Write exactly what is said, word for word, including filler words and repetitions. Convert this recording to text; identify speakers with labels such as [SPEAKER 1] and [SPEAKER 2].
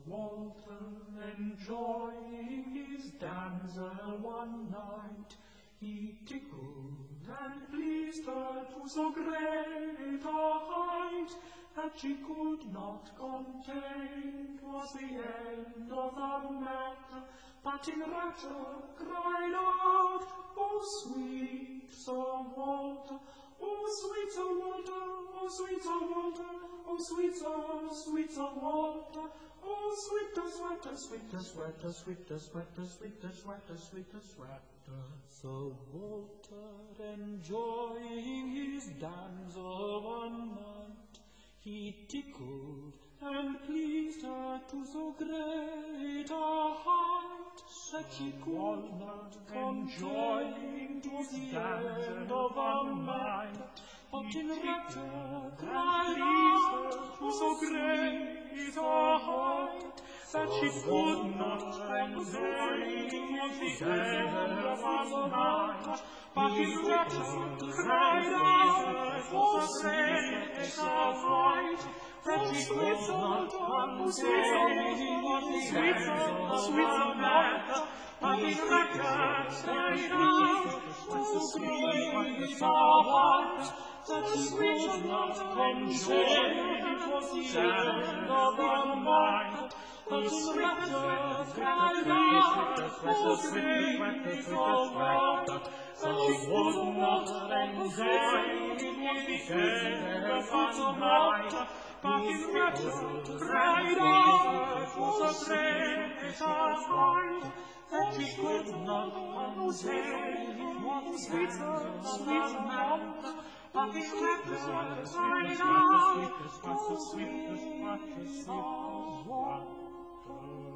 [SPEAKER 1] Walter, enjoying his damsel one night, he tickled and pleased her to so great a height, that she could not contain. 'Twas the end of the matter, but in rapture cried out, "Oh, sweet Sir Walter, oh, sweet Sir Walter, oh, sweet Sir Walter, oh, sweet Sir, sweet Sir Walter, oh, sweeter, sweeter, sweeter, sweeter, sweeter, sweeter, sweeter, sweeter, sweeter, sweeter." Sir Walter, enjoying his damsel one night, he tickled and pleased her to so great a height, that she could not conjoin. 'Twas the end of the night, but in rapture cried out to so great a height, that she could not conjoin. 'Twas the end of the night, but in rapture cried out for so great a height, that she could not contain. What sweet, sweet matter, but in rapture cried out for so great a height, that she could not contain. It was the end of the night, but in rapture cried out for so great a height, that she could not contain. It was the end of the night, but in rapture cried out for so great a height, that she could not contain. What sweet, sweet matter, but in rapture cried out for so sweet a Walter.